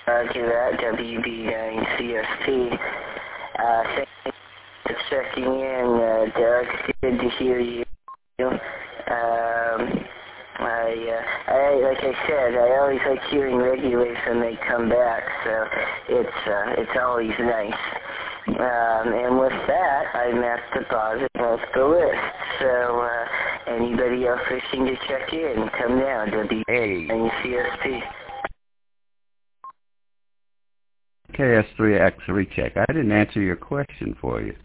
Roger that, WB9CST. Thanks for checking in, Doug. Good to hear you. Like I said, I always like hearing regulars when they come back, so it's always nice. And with that, I'm at the bottom of the list. So, anybody else wishing to check in, come down, WB9CST. KS3X recheck. I didn't answer your question for you.